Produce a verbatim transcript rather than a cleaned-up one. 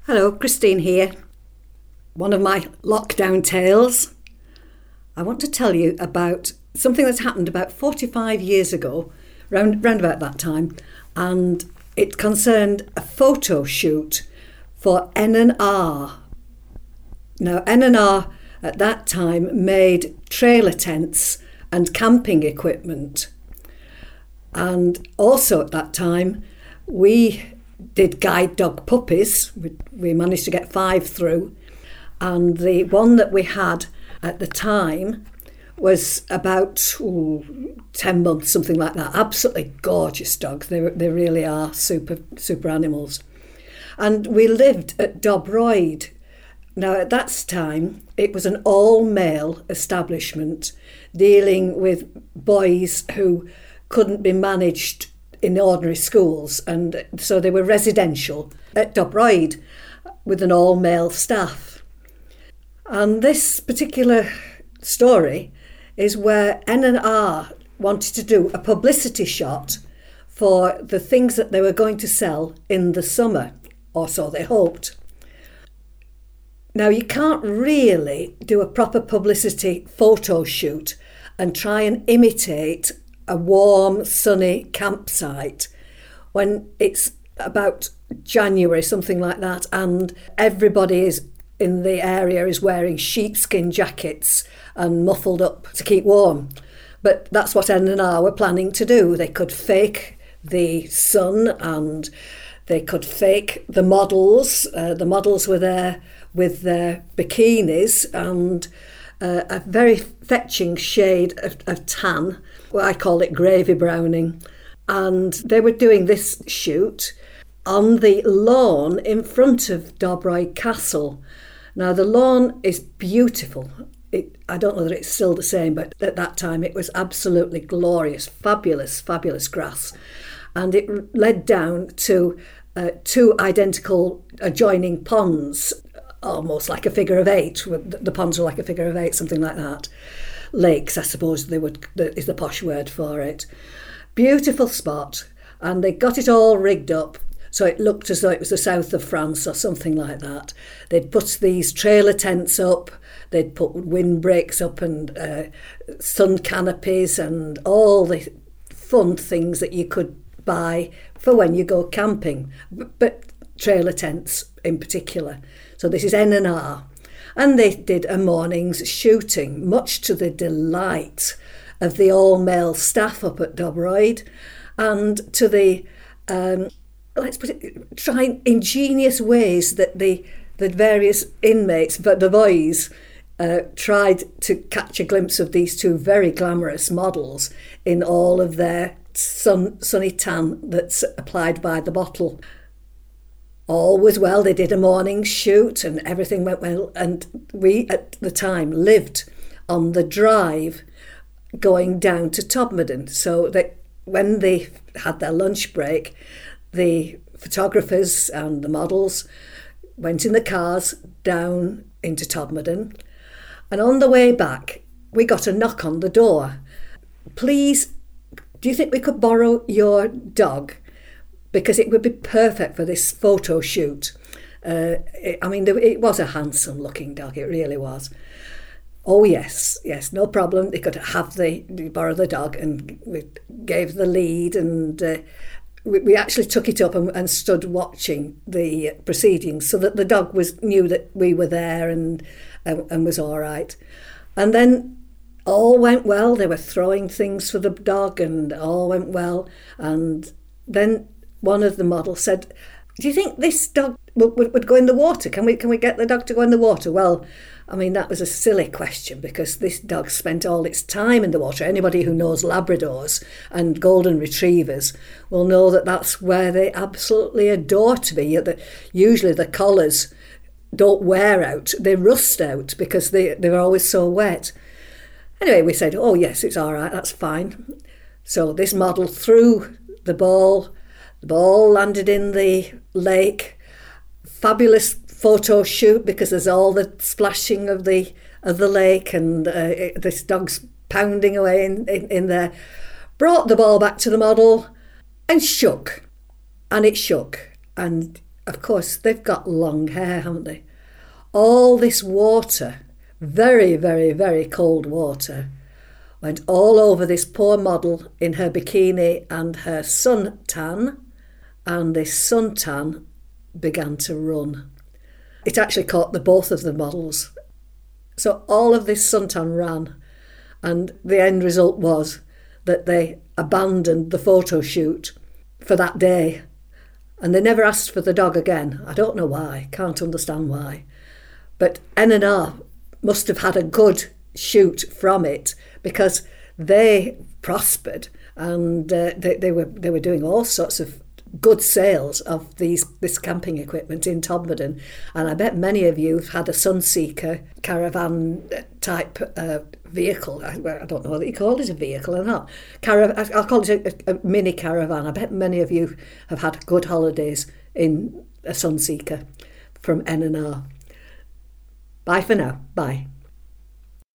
Hello, Christine here. One of my lockdown tales. I want to tell you about something that's happened about forty-five years ago, round, round about that time, and it concerned a photo shoot for N and R. Now, N and R at that time made trailer tents and camping equipment. And also at that time, we did guide dog puppies. We, we managed to get five through. And the one that we had at the time was about ooh, ten months, something like that. Absolutely gorgeous dogs. They, they really are super, super animals. And we lived at Dobroyd. Now, at that time, it was an all-male establishment dealing with boys who couldn't be managed in ordinary schools, and so they were residential at Dobroyd with an all-male staff. And this particular story is where N and R wanted to do a publicity shot for the things that they were going to sell in the summer, or so they hoped. Now, you can't really do a proper publicity photo shoot and try and imitate a warm, sunny campsite when it's about January, something like that, and everybody is in the area is wearing sheepskin jackets and muffled up to keep warm. But that's what N and R were planning to do. They could fake the sun and they could fake the models. Uh, the models were there with their bikinis and uh, a very fetching shade of, of tan. Well, I call it gravy browning. And they were doing this shoot on the lawn in front of Dobroyd Castle. Now, the lawn is beautiful. It, I don't know that it's still the same, but at that time it was absolutely glorious, fabulous, fabulous grass. And it led down to uh, two identical adjoining ponds, almost like a figure of eight. The ponds were like a figure of eight, something like that. Lakes, I suppose they would is the posh word for it. Beautiful spot, and they got it all rigged up so it looked as though it was the south of France or something like that. They'd put these trailer tents up, they'd put windbreaks up and uh, sun canopies and all the fun things that you could buy for when you go camping, but, but trailer tents in particular. So this is N and R. And they did a morning's shooting, much to the delight of the all-male staff up at Dobroyd and to the, um, let's put it, trying ingenious ways that the, the various inmates, but the boys, uh, tried to catch a glimpse of these two very glamorous models in all of their sun, sunny tan that's applied by the bottle. All was well. They did a morning shoot and everything went well. And we, at the time, lived on the drive going down to Todmorden. So that when they had their lunch break, the photographers and the models went in the cars down into Todmorden. And on the way back, we got a knock on the door. Please, do you think we could borrow your dog? Because it would be perfect for this photo shoot. Uh, it, I mean, it was a handsome looking dog, it really was. Oh yes, yes, no problem. They could have the, borrow the dog, and we gave the lead, and uh, we, we actually took it up and, and stood watching the proceedings so that the dog was knew that we were there and, and, and was all right. And then all went well. They were throwing things for the dog and all went well. And then one of the models said, do you think this dog would, would, would go in the water? Can we can we get the dog to go in the water? Well, I mean, that was a silly question because this dog spent all its time in the water. Anybody who knows Labradors and Golden Retrievers will know that that's where they absolutely adore to be. That usually the collars don't wear out, they rust out because they, they're always so wet. Anyway, we said, oh yes, it's all right, that's fine. So this model threw the ball. The ball landed in the lake. Fabulous photo shoot because there's all the splashing of the of the lake and uh, it, this dog's pounding away in, in, in there. Brought the ball back to the model and shook. And it shook. And of course, they've got long hair, haven't they? All this water, very, very, very cold water, went all over this poor model in her bikini and her suntan, and this suntan began to run. It actually caught the both of the models. So all of this suntan ran, and the end result was that they abandoned the photo shoot for that day, and they never asked for the dog again. I don't know why, can't understand why. But N and R must have had a good shoot from it, because they prospered, and uh, they, they were they were doing all sorts of good sales of these this camping equipment in Todmorden. And I bet many of you have had a Sunseeker caravan type uh, vehicle. I, I don't know whether you call it a vehicle or not. Cara- I'll call it a, a mini caravan. I bet many of you have had good holidays in a Sunseeker from N and R. Bye for now. Bye.